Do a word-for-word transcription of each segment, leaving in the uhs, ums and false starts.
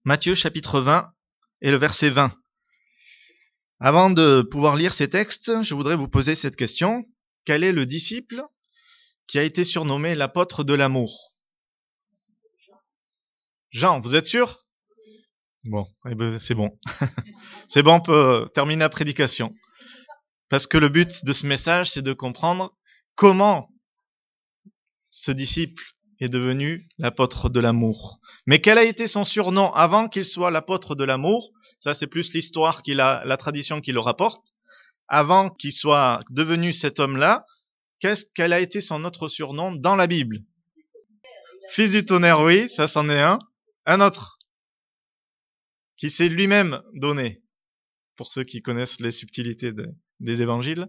Matthieu chapitre vingt et le verset vingt. Avant de pouvoir lire ces textes, je voudrais vous poser cette question. Quel est le disciple qui a été surnommé l'apôtre de l'amour? Jean, vous êtes sûr? Bon, eh ben, c'est bon. C'est bon, on peut terminer la prédication. Parce que le but de ce message, c'est de comprendre comment ce disciple est devenu l'apôtre de l'amour. Mais quel a été son surnom avant qu'il soit l'apôtre de l'amour? Ça, c'est plus l'histoire qu'il a, la tradition qui le rapporte. Avant qu'il soit devenu cet homme-là, qu'est-ce, quel a été son autre surnom dans la Bible? Fils du tonnerre, oui, ça c'en est un. Un autre, qui s'est lui-même donné, pour ceux qui connaissent les subtilités de, des évangiles.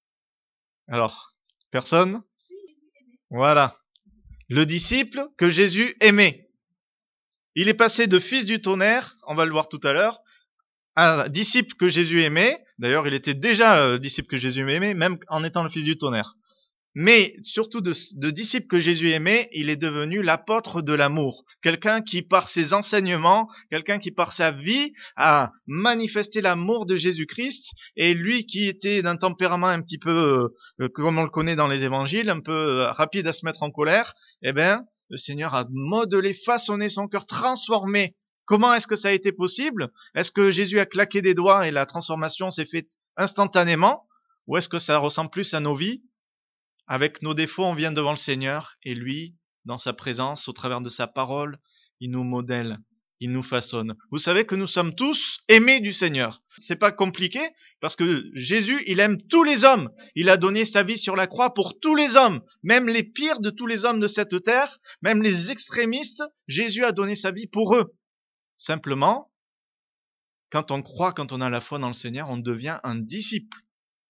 Alors, personne? Voilà. Le disciple que Jésus aimait. Il est passé de fils du tonnerre, on va le voir tout à l'heure, à disciple que Jésus aimait. D'ailleurs, il était déjà euh, disciple que Jésus aimait, même en étant le fils du tonnerre. Mais surtout de, de disciple que Jésus aimait, il est devenu l'apôtre de l'amour. Quelqu'un qui, par ses enseignements, quelqu'un qui, par sa vie, a manifesté l'amour de Jésus-Christ. Et lui qui était d'un tempérament un petit peu, euh, comme on le connaît dans les évangiles, un peu euh, rapide à se mettre en colère, eh ben, le Seigneur a modelé, façonné son cœur, transformé. Comment est-ce que ça a été possible? Est-ce que Jésus a claqué des doigts et la transformation s'est faite instantanément? Ou est-ce que ça ressemble plus à nos vies? Avec nos défauts, on vient devant le Seigneur et lui, dans sa présence, au travers de sa parole, il nous modèle, il nous façonne. Vous savez que nous sommes tous aimés du Seigneur. C'est pas compliqué parce que Jésus, il aime tous les hommes. Il a donné sa vie sur la croix pour tous les hommes, même les pires de tous les hommes de cette terre, même les extrémistes. Jésus a donné sa vie pour eux. Simplement, quand on croit, quand on a la foi dans le Seigneur, on devient un disciple.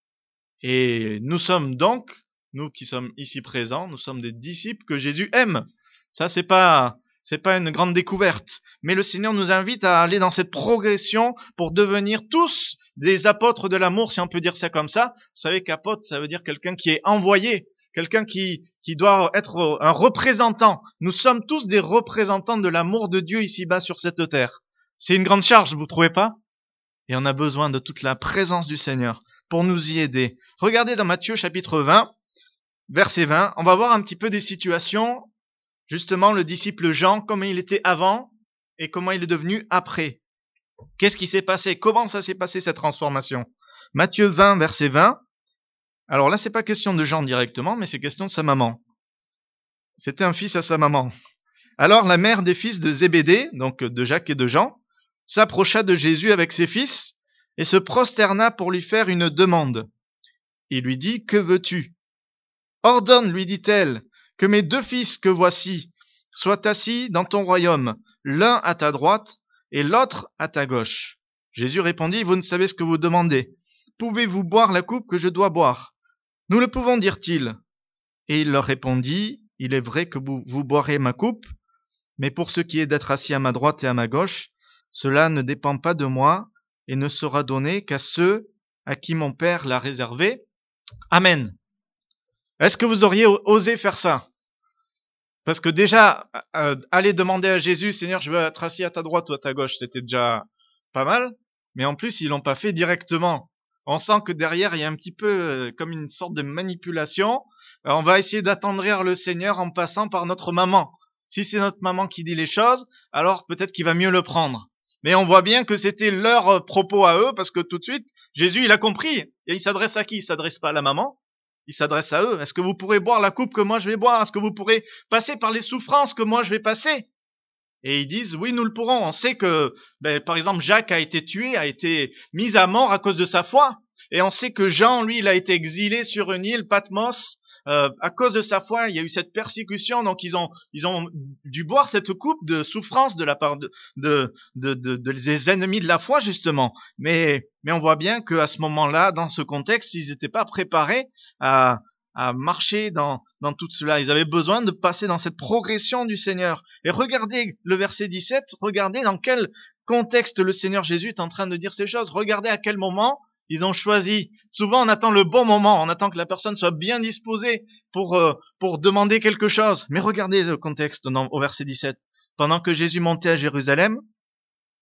Et nous sommes donc nous qui sommes ici présents, nous sommes des disciples que Jésus aime. Ça, c'est pas, c'est pas une grande découverte. Mais le Seigneur nous invite à aller dans cette progression pour devenir tous des apôtres de l'amour, si on peut dire ça comme ça. Vous savez qu'apôtre, ça veut dire quelqu'un qui est envoyé, quelqu'un qui, qui doit être un représentant. Nous sommes tous des représentants de l'amour de Dieu ici-bas sur cette terre. C'est une grande charge, vous trouvez pas? Et on a besoin de toute la présence du Seigneur pour nous y aider. Regardez dans Matthieu chapitre vingt, verset vingt, on va voir un petit peu des situations, justement le disciple Jean, comment il était avant et comment il est devenu après. Qu'est-ce qui s'est passé? Comment ça s'est passé cette transformation? Matthieu vingt, verset vingt. Alors là, c'est pas question de Jean directement, mais c'est question de sa maman. C'était un fils à sa maman. Alors la mère des fils de Zébédée, donc de Jacques et de Jean, s'approcha de Jésus avec ses fils et se prosterna pour lui faire une demande. Il lui dit, que veux-tu? Ordonne, lui dit-elle, que mes deux fils que voici soient assis dans ton royaume, l'un à ta droite et l'autre à ta gauche. Jésus répondit, vous ne savez ce que vous demandez. Pouvez-vous boire la coupe que je dois boire? Nous le pouvons, dirent-ils. Et il leur répondit, il est vrai que vous, vous boirez ma coupe, mais pour ce qui est d'être assis à ma droite et à ma gauche, cela ne dépend pas de moi et ne sera donné qu'à ceux à qui mon Père l'a réservé. Amen. Est-ce que vous auriez osé faire ça? Parce que déjà, euh, aller demander à Jésus, Seigneur, je veux être assis à ta droite ou à ta gauche, c'était déjà pas mal. Mais en plus, ils l'ont pas fait directement. On sent que derrière, il y a un petit peu euh, comme une sorte de manipulation. Euh, on va essayer d'attendrir le Seigneur en passant par notre maman. Si c'est notre maman qui dit les choses, alors peut-être qu'il va mieux le prendre. Mais on voit bien que c'était leur propos à eux, parce que tout de suite, Jésus, il a compris. Et il s'adresse à qui? Il s'adresse pas à la maman. Il s'adresse à eux. Est-ce que vous pourrez boire la coupe que moi je vais boire? Est-ce que vous pourrez passer par les souffrances que moi je vais passer? Et ils disent, oui, nous le pourrons. On sait que, ben, par exemple, Jacques a été tué, a été mis à mort à cause de sa foi. Et on sait que Jean, lui, il a été exilé sur une île, Patmos, euh, à cause de sa foi. Il y a eu cette persécution. Donc, ils ont, ils ont dû boire cette coupe de souffrance de la part de, de, de, de, de des ennemis de la foi, justement. Mais, mais on voit bien qu'à ce moment-là, dans ce contexte, ils n'étaient pas préparés à, à marcher dans, dans tout cela. Ils avaient besoin de passer dans cette progression du Seigneur. Et regardez le verset dix-sept, regardez dans quel contexte le Seigneur Jésus est en train de dire ces choses. Regardez à quel moment ils ont choisi. Souvent, on attend le bon moment, on attend que la personne soit bien disposée pour, euh, pour demander quelque chose. Mais regardez le contexte dans, au verset dix-sept. Pendant que Jésus montait à Jérusalem,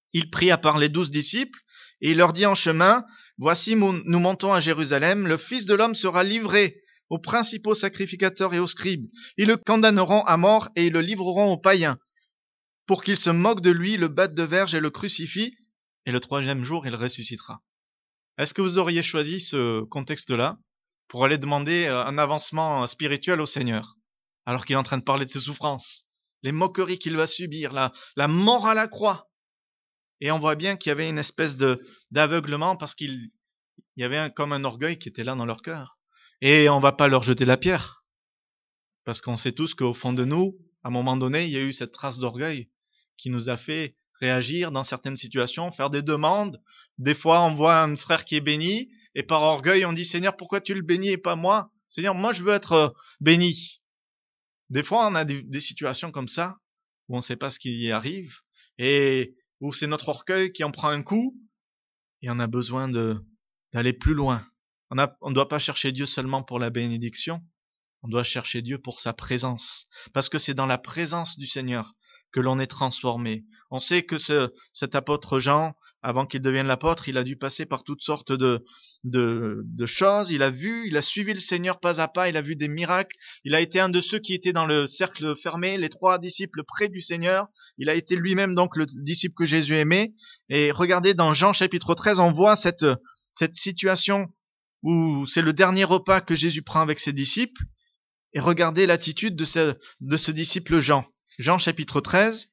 il prit à part les douze disciples, et il leur dit en chemin, « Voici, nous montons à Jérusalem, le Fils de l'homme sera livré aux principaux sacrificateurs et aux scribes. Ils le condamneront à mort et ils le livreront aux païens, pour qu'ils se moquent de lui, le battent de verge et le crucifient, et le troisième jour il ressuscitera. » Est-ce que vous auriez choisi ce contexte-là pour aller demander un avancement spirituel au Seigneur, alors qu'il est en train de parler de ses souffrances, les moqueries qu'il va subir, la, la mort à la croix? Et on voit bien qu'il y avait une espèce de d'aveuglement parce qu'il y avait un, comme un orgueil qui était là dans leur cœur. Et on va pas leur jeter la pierre, parce qu'on sait tous qu'au fond de nous, à un moment donné, il y a eu cette trace d'orgueil qui nous a fait réagir dans certaines situations, faire des demandes. Des fois, on voit un frère qui est béni, et par orgueil, on dit « Seigneur, pourquoi tu le bénis et pas moi ? Seigneur, moi, je veux être béni. » Des fois, on a des, des situations comme ça, où on ne sait pas ce qui y arrive, et où c'est notre orgueil qui en prend un coup, et on a besoin de d'aller plus loin. On a, on ne doit pas chercher Dieu seulement pour la bénédiction, on doit chercher Dieu pour sa présence, parce que c'est dans la présence du Seigneur que l'on est transformé. On sait que ce, cet apôtre Jean, avant qu'il devienne l'apôtre, il a dû passer par toutes sortes de, de, de choses. Il a vu, il a suivi le Seigneur pas à pas, il a vu des miracles. Il a été un de ceux qui étaient dans le cercle fermé, les trois disciples près du Seigneur. Il a été lui-même donc le disciple que Jésus aimait. Et regardez, dans Jean chapitre treize, on voit cette, cette situation où c'est le dernier repas que Jésus prend avec ses disciples. Et regardez l'attitude de ce, de ce disciple Jean. Jean chapitre treize,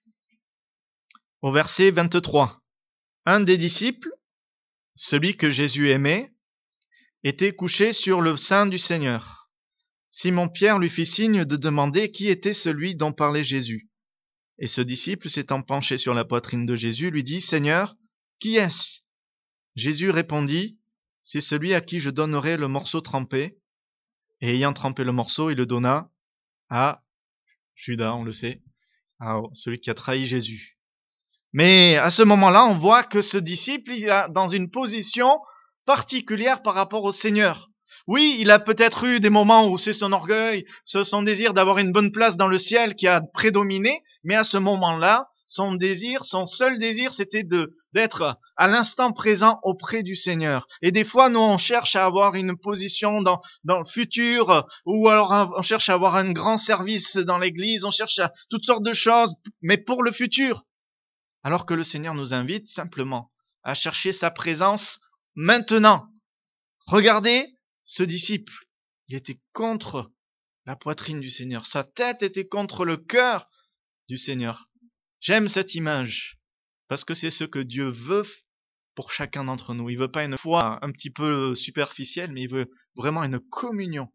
au verset vingt-trois. Un des disciples, celui que Jésus aimait, était couché sur le sein du Seigneur. Simon-Pierre lui fit signe de demander qui était celui dont parlait Jésus. Et ce disciple, s'étant penché sur la poitrine de Jésus, lui dit « Seigneur, qui est-ce » Jésus répondit « C'est celui à qui je donnerai le morceau trempé. » Et ayant trempé le morceau, il le donna à Judas, on le sait, à celui qui a trahi Jésus. Mais à ce moment-là, on voit que ce disciple, il est dans une position particulière par rapport au Seigneur. Oui, il a peut-être eu des moments où c'est son orgueil, son désir d'avoir une bonne place dans le ciel qui a prédominé, mais à ce moment-là, son désir, son seul désir, c'était de d'être à l'instant présent auprès du Seigneur. Et des fois, nous, on cherche à avoir une position dans, dans le futur, ou alors on cherche à avoir un grand service dans l'église, on cherche à toutes sortes de choses, mais pour le futur. Alors que le Seigneur nous invite simplement à chercher sa présence maintenant. Regardez ce disciple. Il était contre la poitrine du Seigneur. Sa tête était contre le cœur du Seigneur. J'aime cette image parce que c'est ce que Dieu veut pour chacun d'entre nous. Il veut pas une foi un petit peu superficielle, mais il veut vraiment une communion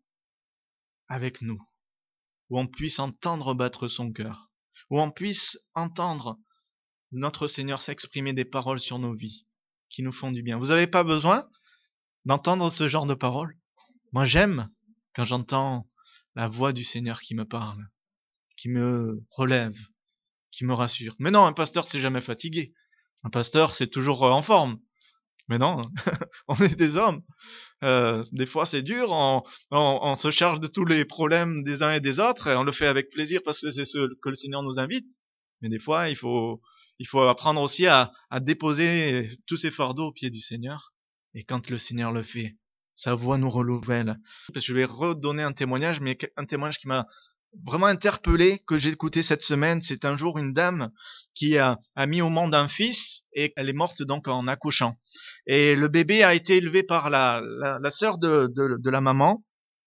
avec nous, où on puisse entendre battre son cœur, où on puisse entendre notre Seigneur s'exprimer des paroles sur nos vies qui nous font du bien. Vous n'avez pas besoin d'entendre ce genre de paroles? Moi, j'aime quand j'entends la voix du Seigneur qui me parle, qui me relève, qui me rassure. Mais non, un pasteur, c'est jamais fatigué. Un pasteur, c'est toujours en forme. Mais non, on est des hommes. Euh, des fois, c'est dur. On, on, on se charge de tous les problèmes des uns et des autres. Et on le fait avec plaisir parce que c'est ce que le Seigneur nous invite. Mais des fois, il faut, il faut apprendre aussi à, à déposer tous ces fardeaux aux pieds du Seigneur. Et quand le Seigneur le fait, sa voix nous renouvelle. Je vais redonner un témoignage, mais un témoignage qui m'a vraiment interpellé, que j'ai écouté cette semaine. C'est un jour une dame qui a, a mis au monde un fils et elle est morte donc en accouchant. Et le bébé a été élevé par la, la, la sœur de, de, de la maman.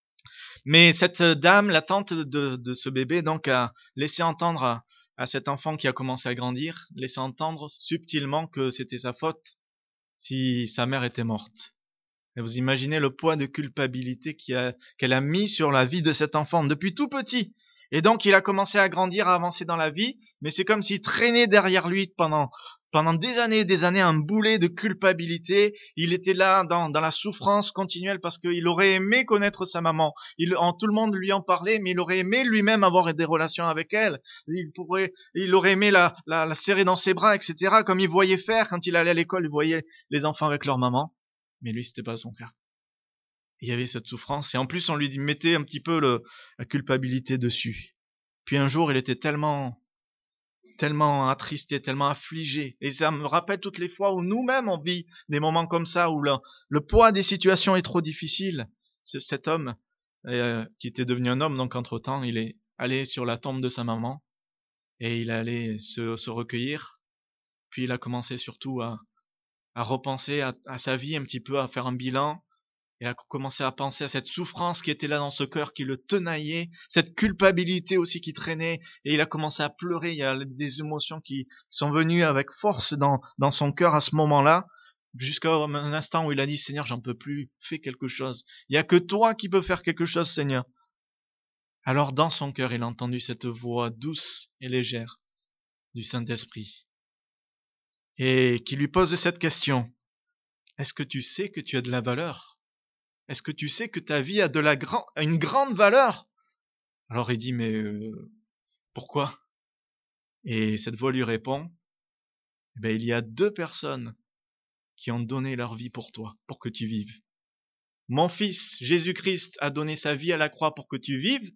Mais cette dame, la tante de, de ce bébé, donc a laissé entendre à, à cet enfant qui a commencé à grandir, laissé entendre subtilement que c'était sa faute si sa mère était morte. Et vous imaginez le poids de culpabilité qu'il a, qu'elle a mis sur la vie de cet enfant depuis tout petit. Et donc il a commencé à grandir, à avancer dans la vie, mais c'est comme s'il traînait derrière lui pendant pendant des années et des années un boulet de culpabilité. Il était là dans, dans la souffrance continuelle parce qu'il aurait aimé connaître sa maman. Il, en, tout le monde lui en parlait, mais il aurait aimé lui-même avoir des relations avec elle. Il pourrait, il aurait aimé la, la, la serrer dans ses bras, et cetera. Comme il voyait faire quand il allait à l'école, il voyait les enfants avec leur maman. Mais lui, c'était pas son cas. Il y avait cette souffrance et en plus on lui mettait un petit peu le, la culpabilité dessus. Puis un jour, il était tellement tellement attristé, tellement affligé. Et ça me rappelle toutes les fois où nous-mêmes on vit des moments comme ça, où le, le poids des situations est trop difficile. Ce, cet homme, euh, qui était devenu un homme, donc entre-temps, il est allé sur la tombe de sa maman, et il est allé se, se recueillir. Puis il a commencé surtout à, à repenser à, à sa vie un petit peu, à faire un bilan. Il a commencé à penser à cette souffrance qui était là dans ce cœur, qui le tenaillait, cette culpabilité aussi qui traînait, et il a commencé à pleurer. Il y a des émotions qui sont venues avec force dans, dans son cœur à ce moment-là, jusqu'à un instant où il a dit, Seigneur, j'en peux plus, fais quelque chose. Il y a que toi qui peux faire quelque chose, Seigneur. Alors dans son cœur, il a entendu cette voix douce et légère du Saint-Esprit, et qui lui pose cette question: est-ce que tu sais que tu as de la valeur? Est-ce que tu sais que ta vie a de la grand, a une grande valeur? Alors il dit, mais euh, pourquoi? Et cette voix lui répond, eh ben, il y a deux personnes qui ont donné leur vie pour toi, pour que tu vives. Mon fils, Jésus-Christ, a donné sa vie à la croix pour que tu vives,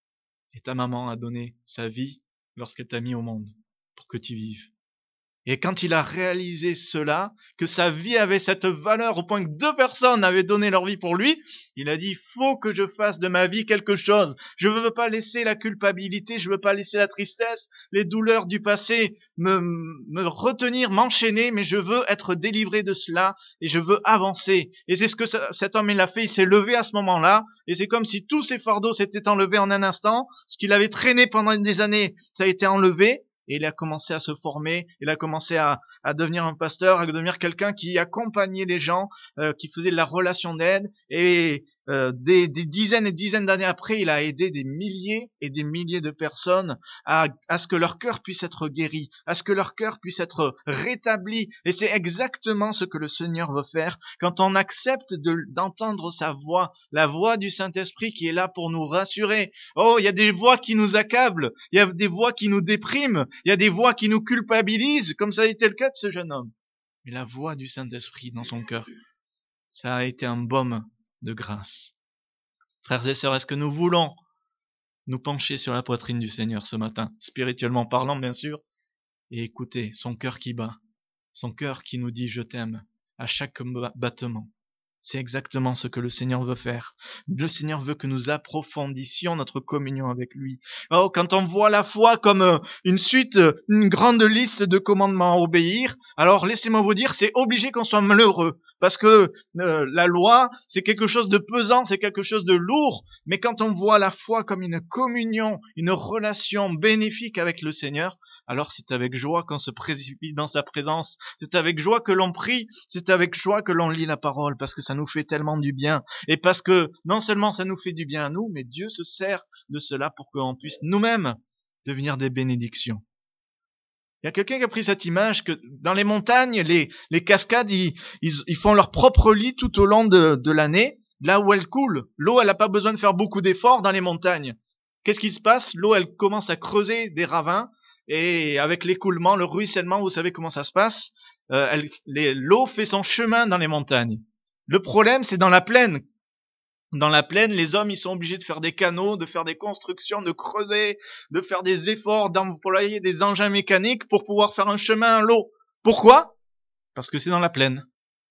et ta maman a donné sa vie lorsqu'elle t'a mis au monde, pour que tu vives. Et quand il a réalisé cela, que sa vie avait cette valeur au point que deux personnes avaient donné leur vie pour lui, il a dit, il faut que je fasse de ma vie quelque chose. Je ne veux pas laisser la culpabilité, je ne veux pas laisser la tristesse, les douleurs du passé me, me retenir, m'enchaîner, mais je veux être délivré de cela et je veux avancer. Et c'est ce que cet homme il a fait, il s'est levé à ce moment-là, et c'est comme si tous ses fardeaux s'étaient enlevés en un instant, ce qu'il avait traîné pendant des années, ça a été enlevé. Et il a commencé à se former, il a commencé à, à devenir un pasteur, à devenir quelqu'un qui accompagnait les gens, euh, qui faisait de la relation d'aide. Et euh, des, des dizaines et dizaines d'années après, il a aidé des milliers et des milliers de personnes à, à ce que leur cœur puisse être guéri, à ce que leur cœur puisse être rétabli. Et c'est exactement ce que le Seigneur veut faire quand on accepte de, d'entendre sa voix, la voix du Saint-Esprit qui est là pour nous rassurer. Oh, il y a des voix qui nous accablent, il y a des voix qui nous dépriment, il y a des voix qui nous culpabilisent, comme ça a été le cas de ce jeune homme. Mais la voix du Saint-Esprit dans son cœur, ça a été un baume de grâce. Frères et sœurs, est-ce que nous voulons nous pencher sur la poitrine du Seigneur ce matin, spirituellement parlant bien sûr, et écouter son cœur qui bat, son cœur qui nous dit je t'aime à chaque battement? C'est exactement ce que le Seigneur veut faire. Le Seigneur veut que nous approfondissions notre communion avec lui. Oh, quand on voit la foi comme une suite, une grande liste de commandements à obéir, alors laissez-moi vous dire, c'est obligé qu'on soit malheureux. Parce que euh, la loi, c'est quelque chose de pesant, c'est quelque chose de lourd. Mais quand on voit la foi comme une communion, une relation bénéfique avec le Seigneur, alors c'est avec joie qu'on se précipite dans sa présence. C'est avec joie que l'on prie, c'est avec joie que l'on lit la parole, parce que ça nous fait tellement du bien. Et parce que non seulement ça nous fait du bien à nous, mais Dieu se sert de cela pour qu'on puisse nous-mêmes devenir des bénédictions. Il y a quelqu'un qui a pris cette image que dans les montagnes, les, les cascades, ils, ils, ils font leur propre lit tout au long de, de l'année, là où elles coulent. L'eau, elle n'a pas besoin de faire beaucoup d'efforts dans les montagnes. Qu'est-ce qui se passe? L'eau, elle commence à creuser des ravins, et avec l'écoulement, le ruissellement, vous savez comment ça se passe, euh, elle, les, l'eau fait son chemin dans les montagnes. Le problème, c'est dans la plaine. Dans la plaine, les hommes, ils sont obligés de faire des canaux, de faire des constructions, de creuser, de faire des efforts, d'employer des engins mécaniques pour pouvoir faire un chemin à l'eau. Pourquoi? Parce que c'est dans la plaine.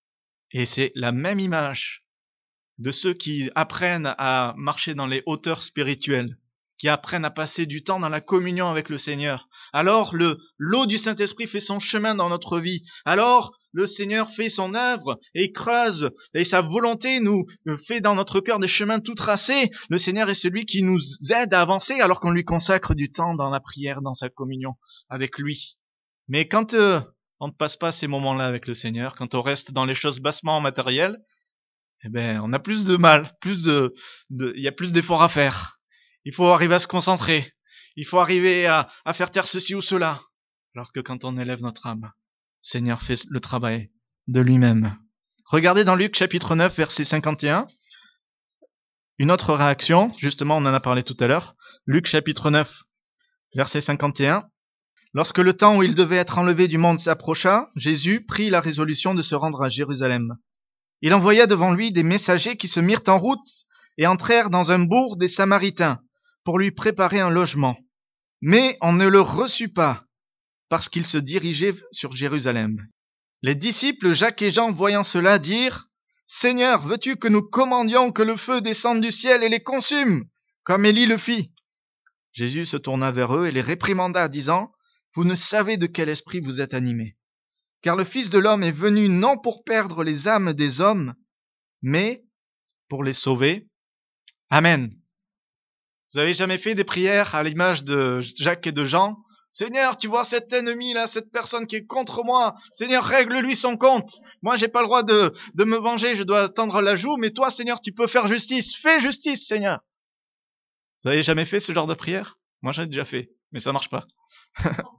Et c'est la même image de ceux qui apprennent à marcher dans les hauteurs spirituelles, qui apprennent à passer du temps dans la communion avec le Seigneur. Alors, le, l'eau du Saint-Esprit fait son chemin dans notre vie. Alors, le Seigneur fait son œuvre et creuse, et sa volonté nous fait dans notre cœur des chemins tout tracés. Le Seigneur est celui qui nous aide à avancer alors qu'on lui consacre du temps dans la prière, dans sa communion avec lui. Mais quand euh, on ne passe pas ces moments-là avec le Seigneur, quand on reste dans les choses bassement matérielles, eh ben, on a plus de mal, plus de, de, il y a plus d'efforts à faire. Il faut arriver à se concentrer. Il faut arriver à, à faire taire ceci ou cela. Alors que quand on élève notre âme, Seigneur fait le travail de lui-même. Regardez dans Luc chapitre neuf, verset cinquante et un. Une autre réaction, justement, on en a parlé tout à l'heure. Luc chapitre neuf, verset cinquante et un. Lorsque le temps où il devait être enlevé du monde s'approcha, Jésus prit la résolution de se rendre à Jérusalem. Il envoya devant lui des messagers qui se mirent en route et entrèrent dans un bourg des Samaritains pour lui préparer un logement. Mais on ne le reçut pas. parce qu'ils se dirigeaient sur Jérusalem. Les disciples Jacques et Jean, voyant cela, dirent : « Seigneur, veux-tu que nous commandions que le feu descende du ciel et les consume, comme Élie le fit ?» Jésus se tourna vers eux et les réprimanda, disant : « Vous ne savez de quel esprit vous êtes animés. Car le Fils de l'homme est venu non pour perdre les âmes des hommes, mais pour les sauver. » Amen. Vous avez jamais fait des prières à l'image de Jacques et de Jean ? Seigneur, tu vois cet ennemi là, cette personne qui est contre moi. Seigneur, règle-lui son compte. Moi, j'ai pas le droit de, de me venger, je dois tendre la joue, mais toi, Seigneur, tu peux faire justice. Fais justice, Seigneur. Vous avez jamais fait ce genre de prière ? Moi, j'en ai déjà fait, mais ça marche pas. Pourquoi ?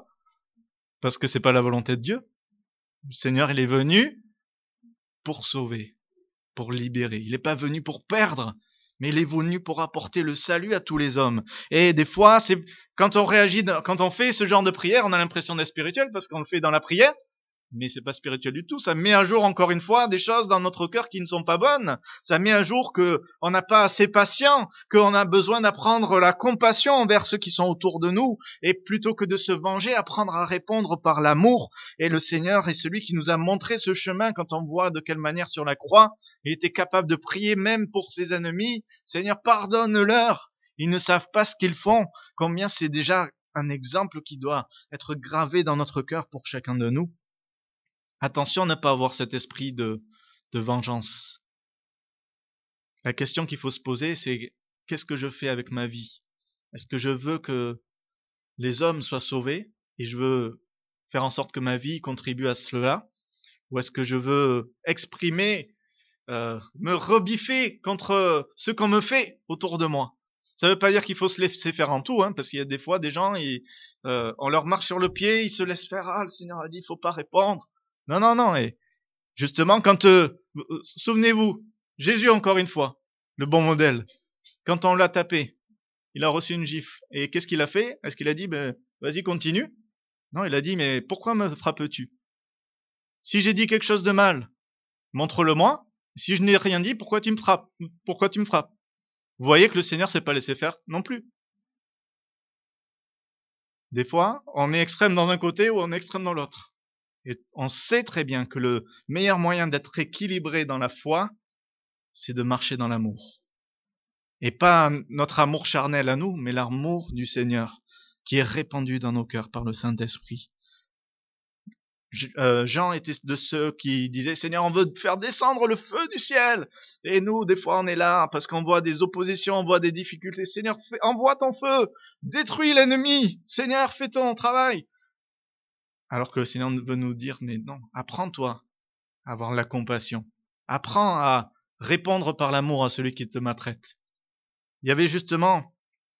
Parce que c'est pas la volonté de Dieu. Le Seigneur, il est venu pour sauver, pour libérer. Il n'est pas venu pour perdre, mais il est venu pour apporter le salut à tous les hommes. Et des fois, c'est quand on réagit, quand on fait ce genre de prière, on a l'impression d'être spirituel parce qu'on le fait dans la prière, mais c'est pas spirituel du tout. Ça met à jour encore une fois des choses dans notre cœur qui ne sont pas bonnes. Ça met à jour que on n'a pas assez patient, qu'on a besoin d'apprendre la compassion envers ceux qui sont autour de nous, et plutôt que de se venger, apprendre à répondre par l'amour. Et le Seigneur est celui qui nous a montré ce chemin quand on voit de quelle manière sur la croix il était capable de prier même pour ses ennemis. Seigneur, pardonne-leur. Ils ne savent pas ce qu'ils font. Combien c'est déjà un exemple qui doit être gravé dans notre cœur pour chacun de nous. Attention à ne pas avoir cet esprit de, de vengeance. La question qu'il faut se poser, c'est qu'est-ce que je fais avec ma vie ? Est-ce que je veux que les hommes soient sauvés et je veux faire en sorte que ma vie contribue à cela ? Ou est-ce que je veux exprimer, euh, me rebiffer contre ce qu'on me fait autour de moi ? Ça ne veut pas dire qu'il faut se laisser faire en tout, hein, parce qu'il y a des fois des gens, ils, euh, on leur marche sur le pied, ils se laissent faire. Ah, le Seigneur a dit, il faut pas répondre. Non, non, non. Et justement, quand, euh, souvenez-vous, Jésus encore une fois, le bon modèle, quand on l'a tapé, il a reçu une gifle. Et qu'est-ce qu'il a fait ? Est-ce qu'il a dit, ben, vas-y, continue ? Non, il a dit, mais pourquoi me frappes-tu ? Si j'ai dit quelque chose de mal, montre-le-moi. Si je n'ai rien dit, pourquoi tu me frappes ? Pourquoi tu me frappes ? Vous voyez que le Seigneur s'est pas laissé faire non plus. Des fois, on est extrême dans un côté ou on est extrême dans l'autre. Et on sait très bien que le meilleur moyen d'être équilibré dans la foi, c'est de marcher dans l'amour. Et pas notre amour charnel à nous, mais l'amour du Seigneur qui est répandu dans nos cœurs par le Saint-Esprit. Jean était de ceux qui disaient « Seigneur, on veut faire descendre le feu du ciel !» Et nous, des fois, on est là parce qu'on voit des oppositions, on voit des difficultés. « Seigneur, fais, envoie ton feu, détruis l'ennemi, Seigneur, fais ton travail !» Alors que le Seigneur veut nous dire « Mais non, apprends-toi à avoir la compassion. Apprends à répondre par l'amour à celui qui te maltraite. » Il y avait justement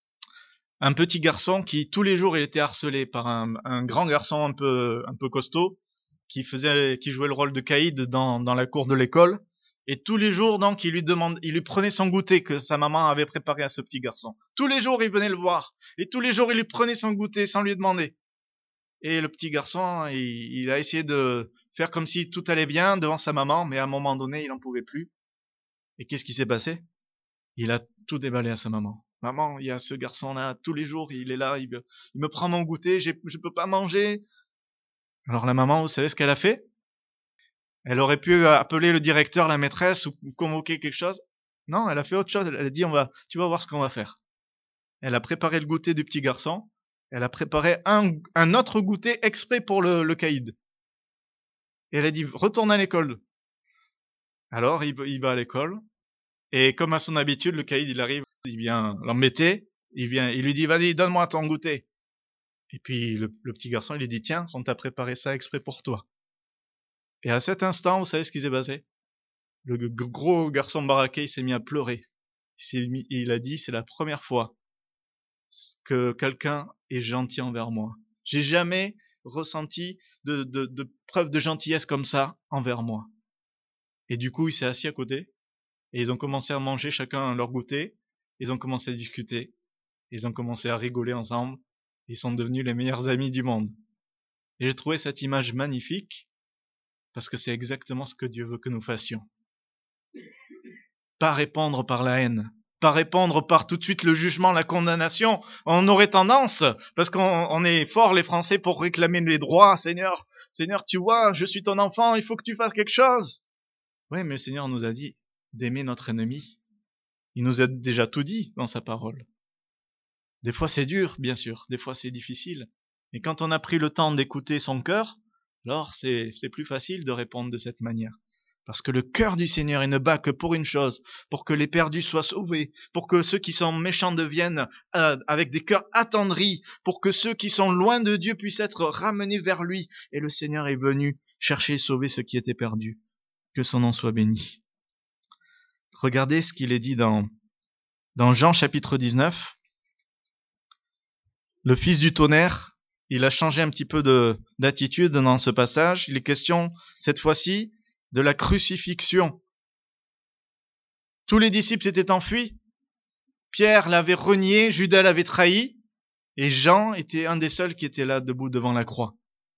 un petit garçon qui, tous les jours, il était harcelé par un, un grand garçon un peu, un peu costaud, qui faisait, qui jouait le rôle de caïd dans, dans la cour de l'école. Et tous les jours, donc, il lui demande, il lui prenait son goûter que sa maman avait préparé à ce petit garçon. Tous les jours, il venait le voir. Et tous les jours, il lui prenait son goûter sans lui demander. Et le petit garçon, il, il a essayé de faire comme si tout allait bien devant sa maman, mais à un moment donné, il n'en pouvait plus. Et qu'est-ce qui s'est passé ? Il a tout déballé à sa maman. Maman, il y a ce garçon-là, tous les jours, il est là, il, il me prend mon goûter, j'ai, je peux pas manger. Alors la maman, vous savez ce qu'elle a fait ? Elle aurait pu appeler le directeur, la maîtresse, ou convoquer quelque chose. Non, elle a fait autre chose. Elle a dit, on va, tu vas voir ce qu'on va faire. Elle a préparé le goûter du petit garçon. Elle a préparé un, un autre goûter exprès pour le, le caïd. Et elle a dit, retourne à l'école. Alors, il, il va à l'école. Et comme à son habitude, le caïd, il arrive, il vient l'embêter. Il vient, il lui dit, vas-y, donne-moi ton goûter. Et puis, le, le petit garçon, il lui dit, tiens, on t'a préparé ça exprès pour toi. Et à cet instant, vous savez ce qui s'est passé ? Le gros garçon baraqué, il s'est mis à pleurer. Il, s'est mis, il a dit, c'est la première fois que quelqu'un est gentil envers moi. J'ai jamais ressenti de, de, de preuve de gentillesse comme ça envers moi. Et du coup, il s'est assis à côté, et ils ont commencé à manger chacun leur goûter, ils ont commencé à discuter, ils ont commencé à rigoler ensemble, ils sont devenus les meilleurs amis du monde. Et j'ai trouvé cette image magnifique, parce que c'est exactement ce que Dieu veut que nous fassions. Pas répondre par la haine, pas répondre par tout de suite le jugement, la condamnation. On aurait tendance, parce qu'on on est fort les Français pour réclamer les droits. Seigneur, Seigneur, tu vois, je suis ton enfant, il faut que tu fasses quelque chose. Oui, mais le Seigneur nous a dit d'aimer notre ennemi. Il nous a déjà tout dit dans sa parole. Des fois c'est dur, bien sûr, des fois c'est difficile. Mais quand on a pris le temps d'écouter son cœur, alors c'est, c'est plus facile de répondre de cette manière. Parce que le cœur du Seigneur, il ne bat que pour une chose, pour que les perdus soient sauvés, pour que ceux qui sont méchants deviennent euh, avec des cœurs attendris, pour que ceux qui sont loin de Dieu puissent être ramenés vers lui. Et le Seigneur est venu chercher et sauver ceux qui étaient perdus. Que son nom soit béni. Regardez ce qu'il est dit dans, dans Jean chapitre dix-neuf. Le fils du tonnerre, il a changé un petit peu de, d'attitude dans ce passage. Il est question, cette fois-ci, de la crucifixion. Tous les disciples s'étaient enfuis. Pierre l'avait renié, Judas l'avait trahi, et Jean était un des seuls qui était là debout devant la croix.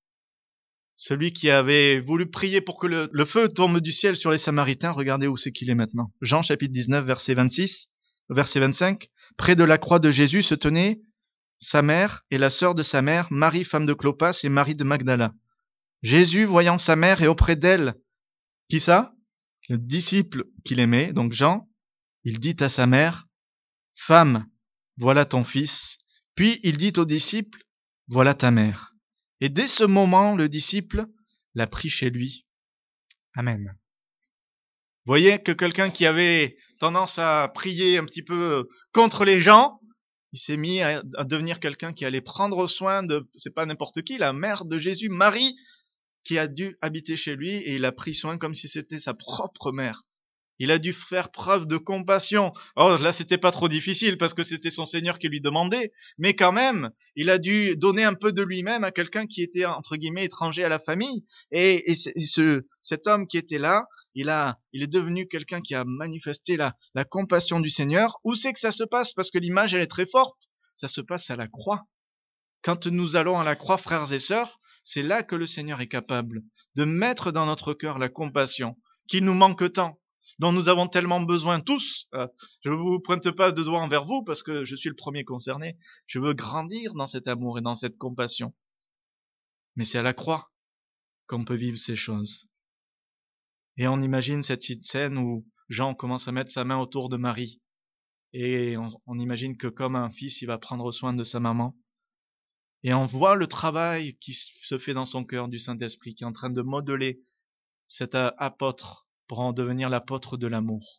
Celui qui avait voulu prier pour que le, le feu tombe du ciel sur les Samaritains, regardez où c'est qu'il est maintenant. Jean chapitre dix-neuf, verset vingt-six, verset vingt-cinq. Près de la croix de Jésus se tenaient sa mère et la sœur de sa mère, Marie, femme de Clopas, et Marie de Magdala. Jésus, voyant sa mère et auprès d'elle, qui ça? Le disciple qu'il aimait, donc Jean, il dit à sa mère, « Femme, voilà ton fils. » Puis il dit au disciple, « Voilà ta mère. » Et dès ce moment, le disciple l'a pris chez lui. Amen. Vous voyez que quelqu'un qui avait tendance à prier un petit peu contre les gens, il s'est mis à devenir quelqu'un qui allait prendre soin de, c'est pas n'importe qui, la mère de Jésus, Marie, qui a dû habiter chez lui, et il a pris soin comme si c'était sa propre mère. Il a dû faire preuve de compassion. Oh, là, c'était pas trop difficile parce que c'était son Seigneur qui lui demandait. Mais quand même, il a dû donner un peu de lui-même à quelqu'un qui était, entre guillemets, étranger à la famille. Et, et ce, cet homme qui était là, il a, il est devenu quelqu'un qui a manifesté la, la compassion du Seigneur. Où c'est que ça se passe? Parce que l'image, elle est très forte. Ça se passe à la croix. Quand nous allons à la croix, frères et sœurs, c'est là que le Seigneur est capable de mettre dans notre cœur la compassion qu'il nous manque tant, dont nous avons tellement besoin tous. Euh, je ne vous pointe pas de doigt envers vous parce que je suis le premier concerné. Je veux grandir dans cet amour et dans cette compassion. Mais c'est à la croix qu'on peut vivre ces choses. Et on imagine cette scène où Jean commence à mettre sa main autour de Marie. Et on, on imagine que comme un fils, il va prendre soin de sa maman. Et on voit le travail qui se fait dans son cœur du Saint-Esprit, qui est en train de modeler cet apôtre pour en devenir l'apôtre de l'amour.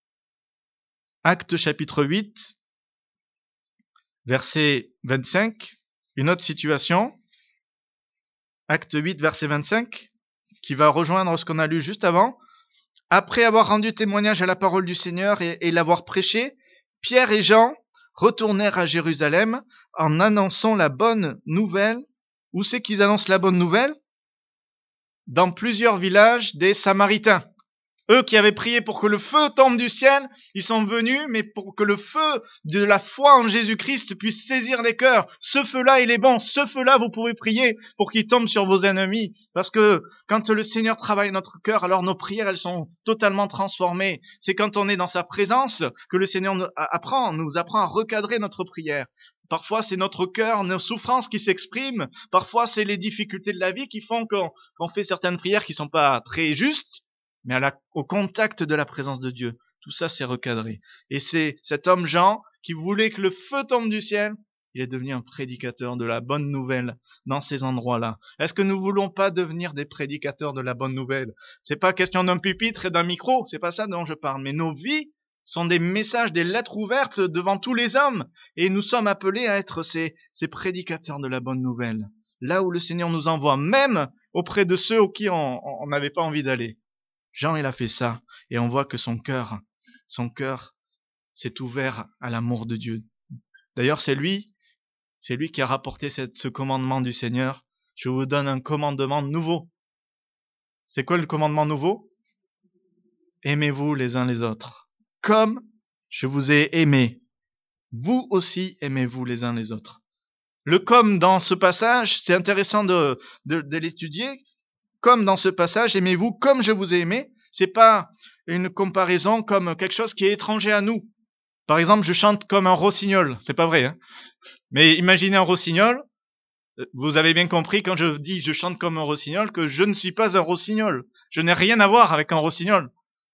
Actes chapitre huit, verset vingt-cinq, une autre situation. Acte huit, verset vingt-cinq, qui va rejoindre ce qu'on a lu juste avant. Après avoir rendu témoignage à la parole du Seigneur et, et l'avoir prêché, Pierre et Jean retournèrent à Jérusalem en annonçant la bonne nouvelle. Où c'est qu'ils annoncent la bonne nouvelle? Dans plusieurs villages des Samaritains. Eux qui avaient prié pour que le feu tombe du ciel, ils sont venus, mais pour que le feu de la foi en Jésus-Christ puisse saisir les cœurs. Ce feu-là, il est bon. Ce feu-là, vous pouvez prier pour qu'il tombe sur vos ennemis. Parce que quand le Seigneur travaille notre cœur, alors nos prières, elles sont totalement transformées. C'est quand on est dans sa présence que le Seigneur nous apprend, nous apprend à recadrer notre prière. Parfois, c'est notre cœur, nos souffrances qui s'expriment. Parfois, c'est les difficultés de la vie qui font qu'on, qu'on fait certaines prières qui sont pas très justes. Mais à la, au contact de la présence de Dieu, tout ça c'est recadré. Et c'est cet homme Jean qui voulait que le feu tombe du ciel, il est devenu un prédicateur de la bonne nouvelle dans ces endroits-là. Est-ce que nous voulons pas devenir des prédicateurs de la bonne nouvelle? C'est pas question d'un pupitre et d'un micro, c'est pas ça dont je parle. Mais nos vies sont des messages, des lettres ouvertes devant tous les hommes. Et nous sommes appelés à être ces, ces prédicateurs de la bonne nouvelle. Là où le Seigneur nous envoie, même auprès de ceux auxquels on n'avait pas envie d'aller. Jean, il a fait ça, et on voit que son cœur, son cœur s'est ouvert à l'amour de Dieu. D'ailleurs, c'est lui, c'est lui qui a rapporté cette, ce commandement du Seigneur. Je vous donne un commandement nouveau. C'est quoi le commandement nouveau? Aimez-vous les uns les autres. Comme je vous ai aimé, vous aussi aimez-vous les uns les autres. Le comme dans ce passage, c'est intéressant de, de, de l'étudier. Comme dans ce passage, aimez-vous comme je vous ai aimé. C'est pas une comparaison comme quelque chose qui est étranger à nous. Par exemple, je chante comme un rossignol. C'est pas vrai, hein. Mais imaginez un rossignol. Vous avez bien compris quand je dis je chante comme un rossignol que je ne suis pas un rossignol. Je n'ai rien à voir avec un rossignol.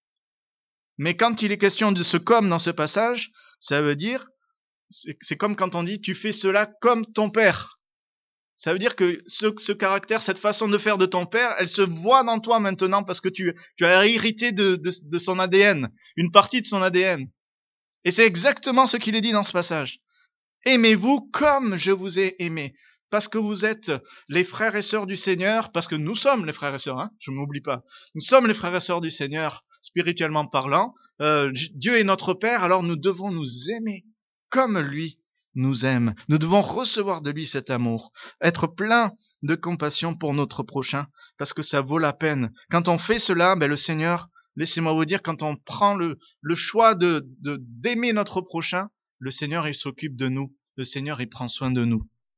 Mais quand il est question de ce comme dans ce passage, ça veut dire, c'est, c'est comme quand on dit tu fais cela comme ton père. Ça veut dire que ce, ce caractère, cette façon de faire de ton père, elle se voit dans toi maintenant parce que tu, tu as hérité de, de, de son A D N, une partie de son A D N. Et c'est exactement ce qu'il est dit dans ce passage. Aimez-vous comme je vous ai aimé. Parce que vous êtes les frères et sœurs du Seigneur, parce que nous sommes les frères et sœurs, hein, je ne m'oublie pas. Nous sommes les frères et sœurs du Seigneur, spirituellement parlant. Euh, Dieu est notre Père, alors nous devons nous aimer comme lui nous aime. Nous devons recevoir de lui cet amour, être plein de compassion pour notre prochain, parce que ça vaut la peine. Quand on fait cela, ben le Seigneur, laissez-moi vous dire, quand on prend le, le choix de, de, d'aimer notre prochain, le Seigneur, il s'occupe de nous. Le Seigneur, il prend soin de nous.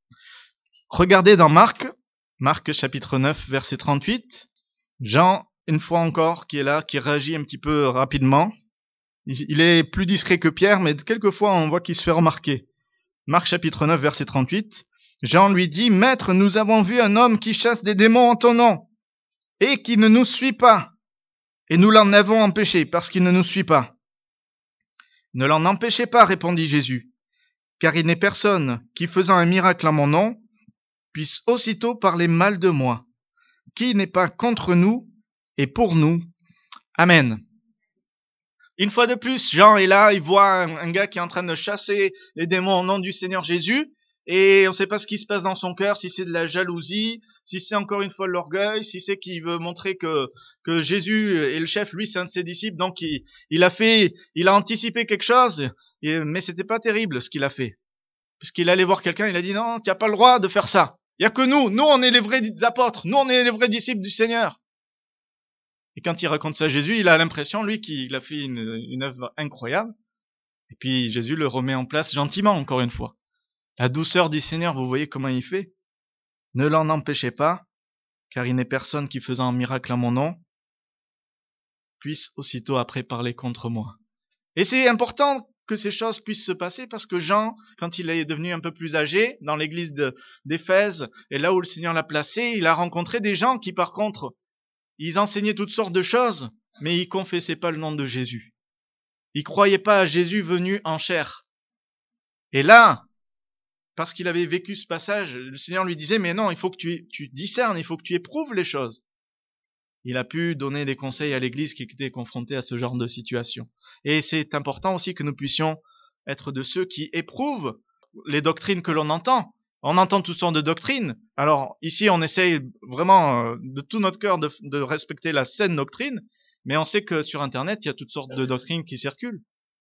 Regardez dans Marc, Marc chapitre neuf, verset trente-huit. Jean, une fois encore, qui est là, qui réagit un petit peu rapidement. Il est plus discret que Pierre, mais quelquefois on voit qu'il se fait remarquer. Marc chapitre neuf, verset trente-huit. Jean lui dit, « Maître, nous avons vu un homme qui chasse des démons en ton nom, et qui ne nous suit pas. Et nous l'en avons empêché, parce qu'il ne nous suit pas. » « Ne l'en empêchez pas, répondit Jésus, car il n'est personne qui, faisant un miracle en mon nom, puisse aussitôt parler mal de moi. Qui n'est pas contre nous et pour nous. Amen. » Une fois de plus, Jean est là, il voit un, un gars qui est en train de chasser les démons au nom du Seigneur Jésus, et on ne sait pas ce qui se passe dans son cœur, si c'est de la jalousie, si c'est encore une fois de l'orgueil, si c'est qu'il veut montrer que, que Jésus est le chef, lui c'est un de ses disciples, donc il, il a fait, il a anticipé quelque chose, et, mais c'était pas terrible ce qu'il a fait. Puisqu'il allait voir quelqu'un, il a dit non, tu n'as pas le droit de faire ça. Il y a que nous, nous on est les vrais apôtres, nous on est les vrais disciples du Seigneur. Et quand il raconte ça à Jésus, il a l'impression, lui, qu'il a fait une, une œuvre incroyable. Et puis Jésus le remet en place gentiment, encore une fois. La douceur du Seigneur, vous voyez comment il fait. Ne l'en empêchez pas, car il n'est personne qui faisant un miracle en mon nom puisse aussitôt après parler contre moi. Et c'est important que ces choses puissent se passer parce que Jean, quand il est devenu un peu plus âgé, dans l'église de, d'Éphèse, et là où le Seigneur l'a placé, il a rencontré des gens qui, par contre, ils enseignaient toutes sortes de choses, mais ils confessaient pas le nom de Jésus. Ils croyaient pas à Jésus venu en chair. Et là, parce qu'il avait vécu ce passage, le Seigneur lui disait, mais non, il faut que tu, tu discernes, il faut que tu éprouves les choses. Il a pu donner des conseils à l'église qui était confrontée à ce genre de situation. Et c'est important aussi que nous puissions être de ceux qui éprouvent les doctrines que l'on entend. On entend toutes sortes de doctrines. Alors ici, on essaye vraiment de tout notre cœur de, de respecter la saine doctrine, mais on sait que sur Internet, il y a toutes sortes de doctrines qui circulent.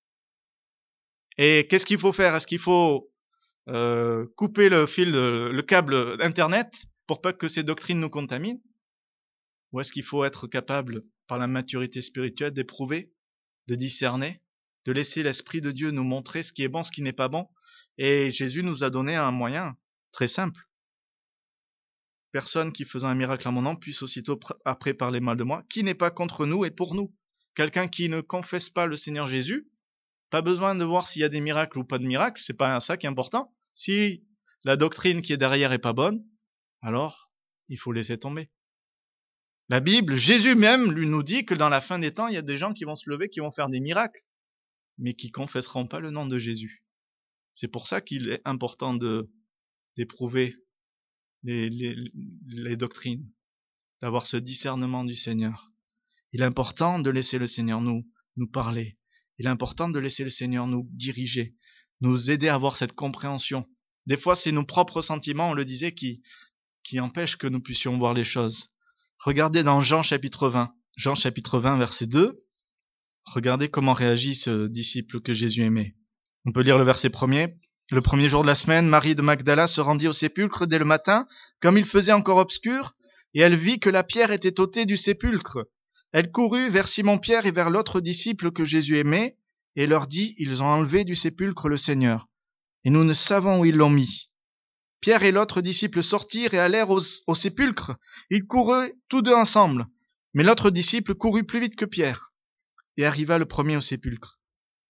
Et qu'est-ce qu'il faut faire? Est-ce qu'il faut euh, couper le fil, le câble Internet pour pas que ces doctrines nous contaminent? Ou est-ce qu'il faut être capable, par la maturité spirituelle, d'éprouver, de discerner, de laisser l'Esprit de Dieu nous montrer ce qui est bon, ce qui n'est pas bon? Et Jésus nous a donné un moyen très simple. Personne qui faisant un miracle en mon nom puisse aussitôt après parler mal de moi. Qui n'est pas contre nous et pour nous. Quelqu'un qui ne confesse pas le Seigneur Jésus, pas besoin de voir s'il y a des miracles ou pas de miracles, c'est pas ça qui est important. Si la doctrine qui est derrière est pas bonne, alors il faut laisser tomber. La Bible, Jésus même, lui nous dit que dans la fin des temps, il y a des gens qui vont se lever, qui vont faire des miracles, mais qui confesseront pas le nom de Jésus. C'est pour ça qu'il est important de, d'éprouver les, les, les doctrines, d'avoir ce discernement du Seigneur. Il est important de laisser le Seigneur nous, nous parler. Il est important de laisser le Seigneur nous diriger, nous aider à avoir cette compréhension. Des fois, c'est nos propres sentiments, on le disait, qui, qui empêchent que nous puissions voir les choses. Regardez dans Jean chapitre vingt, Jean chapitre vingt, verset deux. Regardez comment réagit ce disciple que Jésus aimait. On peut lire le verset premier. Le premier jour de la semaine, Marie de Magdala se rendit au sépulcre dès le matin, comme il faisait encore obscur, et elle vit que la pierre était ôtée du sépulcre. Elle courut vers Simon-Pierre et vers l'autre disciple que Jésus aimait, et leur dit, ils ont enlevé du sépulcre le Seigneur, et nous ne savons où ils l'ont mis. Pierre et l'autre disciple sortirent et allèrent au, au sépulcre. Ils coururent tous deux ensemble, mais l'autre disciple courut plus vite que Pierre, et arriva le premier au sépulcre.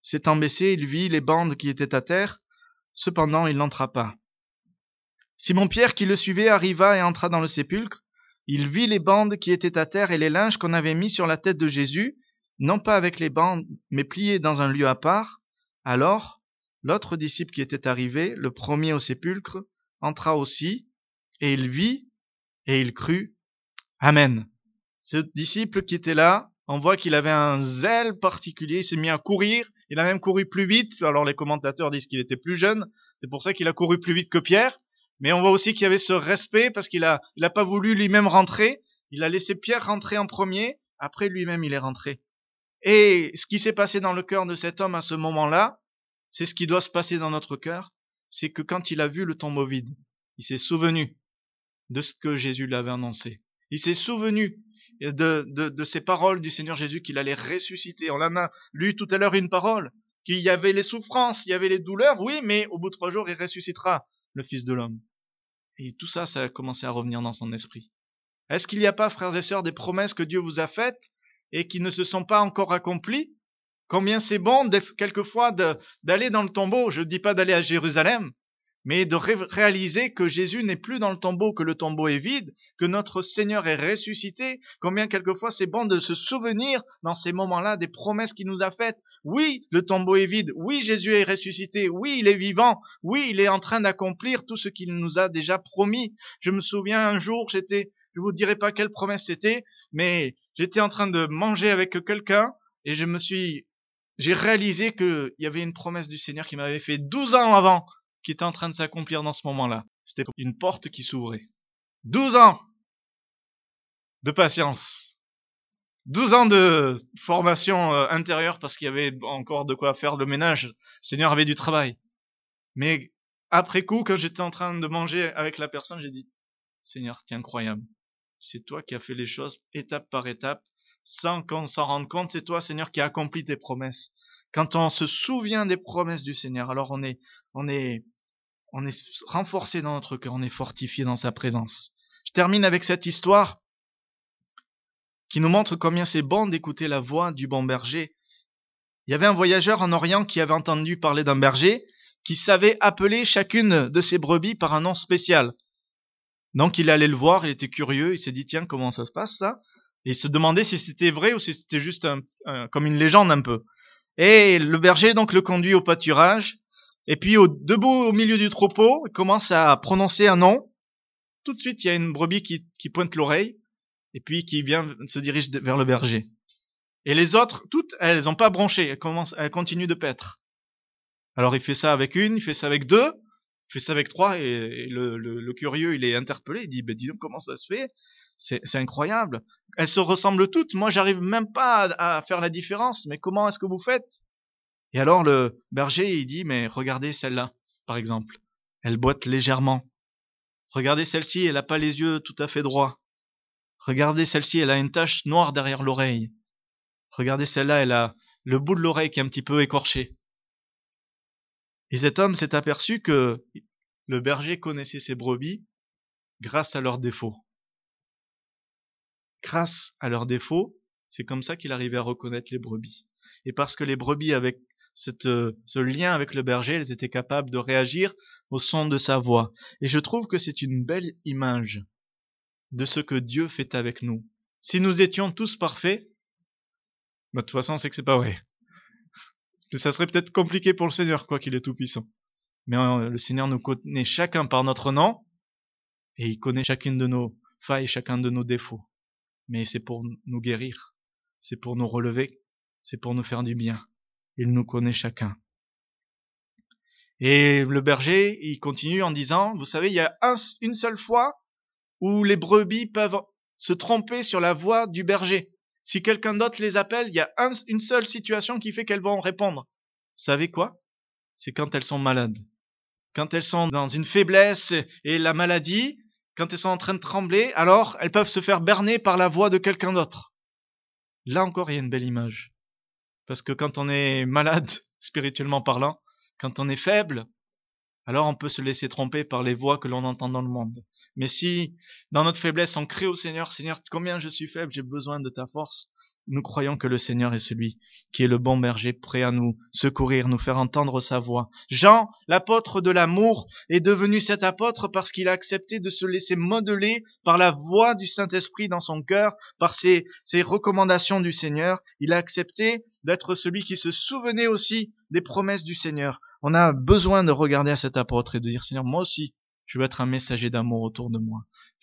S'étant baissé, il vit les bandes qui étaient à terre. Cependant, il n'entra pas. Simon-Pierre, qui le suivait, arriva et entra dans le sépulcre. Il vit les bandes qui étaient à terre et les linges qu'on avait mis sur la tête de Jésus, non pas avec les bandes, mais pliés dans un lieu à part. Alors, l'autre disciple qui était arrivé, le premier au sépulcre, entra aussi, et il vit, et il crut. Amen. Ce disciple qui était là, on voit qu'il avait un zèle particulier, il s'est mis à courir, il a même couru plus vite. Alors les commentateurs disent qu'il était plus jeune, c'est pour ça qu'il a couru plus vite que Pierre. Mais on voit aussi qu'il y avait ce respect parce qu'il a, il a pas voulu lui-même rentrer. Il a laissé Pierre rentrer en premier. Après lui-même, il est rentré. Et ce qui s'est passé dans le cœur de cet homme à ce moment-là, c'est ce qui doit se passer dans notre cœur. C'est que quand il a vu le tombeau vide, il s'est souvenu de ce que Jésus lui avait annoncé. Il s'est souvenu de, de, de ces paroles du Seigneur Jésus qu'il allait ressusciter. On en a lu tout à l'heure une parole, qu'il y avait les souffrances, il y avait les douleurs, oui, mais au bout de trois jours, il ressuscitera, le Fils de l'homme. Et tout ça, ça a commencé à revenir dans son esprit. Est-ce qu'il n'y a pas, frères et sœurs, des promesses que Dieu vous a faites et qui ne se sont pas encore accomplies? Combien c'est bon, quelquefois, de, d'aller dans le tombeau, je ne dis pas d'aller à Jérusalem, mais de ré- réaliser que Jésus n'est plus dans le tombeau, que le tombeau est vide, que notre Seigneur est ressuscité. Combien quelquefois c'est bon de se souvenir dans ces moments-là des promesses qu'il nous a faites. Oui, le tombeau est vide. Oui, Jésus est ressuscité. Oui, il est vivant. Oui, il est en train d'accomplir tout ce qu'il nous a déjà promis. Je me souviens un jour, j'étais, je vous dirai pas quelle promesse c'était, mais j'étais en train de manger avec quelqu'un et je me suis, j'ai réalisé qu'il y avait une promesse du Seigneur qui m'avait fait douze ans avant, qui était en train de s'accomplir dans ce moment-là. C'était une porte qui s'ouvrait. douze ans de patience. douze ans de formation euh, intérieure parce qu'il y avait encore de quoi faire le ménage. Le Seigneur avait du travail. Mais après coup, quand j'étais en train de manger avec la personne, j'ai dit, Seigneur, t'es incroyable. C'est toi qui as fait les choses étape par étape, sans qu'on s'en rende compte. C'est toi, Seigneur, qui as accompli tes promesses. Quand on se souvient des promesses du Seigneur, alors on est, on est, on est renforcé dans notre cœur, on est fortifié dans sa présence. Je termine avec cette histoire qui nous montre combien c'est bon d'écouter la voix du bon berger. Il y avait un voyageur en Orient qui avait entendu parler d'un berger qui savait appeler chacune de ses brebis par un nom spécial. Donc il allait le voir, il était curieux, il s'est dit tiens, comment ça se passe ça? Et il se demandait si c'était vrai ou si c'était juste un, un, comme une légende un peu. Et le berger donc le conduit au pâturage. Et puis, au, debout au milieu du troupeau, il commence à prononcer un nom. Tout de suite, il y a une brebis qui, qui pointe l'oreille, et puis qui vient, se dirige vers le berger. Et les autres, toutes, elles n'ont pas bronché, elles, commencent, elles continuent de paître. Alors, il fait ça avec une, il fait ça avec deux, il fait ça avec trois, et, et le, le, le curieux, il est interpellé, il dit, ben, dis donc, comment ça se fait? C'est, c'est incroyable. Elles se ressemblent toutes, moi, j'arrive même pas à, à faire la différence, mais comment est-ce que vous faites? Et alors le berger, il dit, mais regardez celle-là, par exemple. Elle boite légèrement. Regardez celle-ci, elle n'a pas les yeux tout à fait droits. Regardez celle-ci, elle a une tache noire derrière l'oreille. Regardez celle-là, elle a le bout de l'oreille qui est un petit peu écorché. Et cet homme s'est aperçu que le berger connaissait ses brebis grâce à leurs défauts. Grâce à leurs défauts, c'est comme ça qu'il arrivait à reconnaître les brebis. Et parce que les brebis avec Cette, ce lien avec le berger, elles étaient capables de réagir au son de sa voix. Et je trouve que c'est une belle image de ce que Dieu fait avec nous. Si nous étions tous parfaits, bah, de toute façon, c'est que c'est pas vrai. Ça serait peut-être compliqué pour le Seigneur, quoi qu'il est tout puissant. Mais euh, le Seigneur nous connaît chacun par notre nom, et il connaît chacune de nos failles, chacun de nos défauts. Mais c'est pour nous guérir, c'est pour nous relever, c'est pour nous faire du bien. Il nous connaît chacun. Et le berger, il continue en disant, vous savez, il y a un, une seule fois où les brebis peuvent se tromper sur la voix du berger. Si quelqu'un d'autre les appelle, il y a un, une seule situation qui fait qu'elles vont répondre. Vous savez quoi? C'est quand elles sont malades. Quand elles sont dans une faiblesse et la maladie, quand elles sont en train de trembler, alors elles peuvent se faire berner par la voix de quelqu'un d'autre. Là encore, il y a une belle image. Parce que quand on est malade, spirituellement parlant, quand on est faible, alors on peut se laisser tromper par les voix que l'on entend dans le monde. Mais si, dans notre faiblesse, on crie au Seigneur, Seigneur, combien je suis faible, j'ai besoin de ta force, nous croyons que le Seigneur est celui qui est le bon berger, prêt à nous secourir, nous faire entendre sa voix. Jean, l'apôtre de l'amour, est devenu cet apôtre parce qu'il a accepté de se laisser modeler par la voix du Saint-Esprit dans son cœur, par ses, ses recommandations du Seigneur. Il a accepté d'être celui qui se souvenait aussi des promesses du Seigneur. On a besoin de regarder à cet apôtre et de dire, Seigneur, moi aussi, je veux être un messager d'amour autour de moi.